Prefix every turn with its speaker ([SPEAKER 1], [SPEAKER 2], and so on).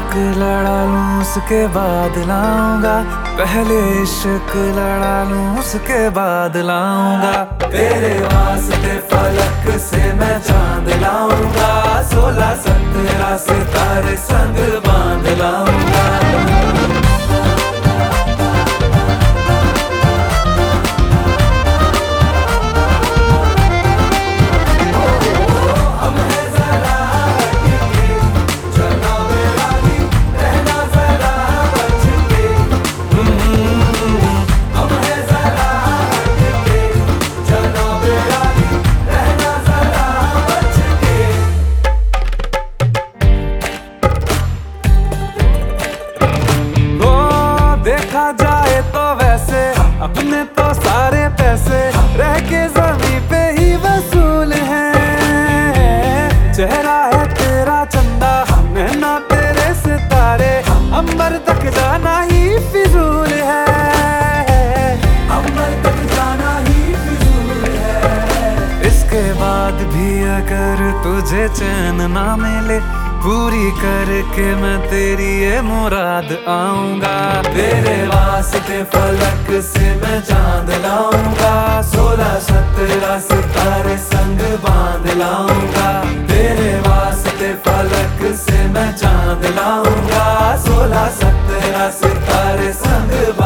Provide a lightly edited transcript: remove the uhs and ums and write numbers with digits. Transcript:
[SPEAKER 1] इश्क लड़ा लूं उसके बाद लाऊंगा, पहले इश्क लड़ा लूं उसके बाद लाऊंगा। तेरे वास्ते फलक से मैं चांद लाऊंगा, 16-17 सितारे संग बांध लाऊंगा। देखा जाए तो वैसे अपने तो सारे पैसे रह के जमीन पे ही वसूल हैं। चेहरा है तेरा चंदा, नैना तेरे सितारे, अंबर तक जाना ही फिजूल है, अंबर तक जाना ही फिजूल है। इसके बाद भी अगर तुझे चैन ना मिले, पूरी करके मैं तेरी ये मुराद आऊंगा। तेरे वास्ते फलक से मैं चांद लाऊंगा, 16-17 सितारे संग बांध लाऊंगा। तेरे वास्ते फलक से मैं चांद लाऊंगा, 16-17 सितारे संग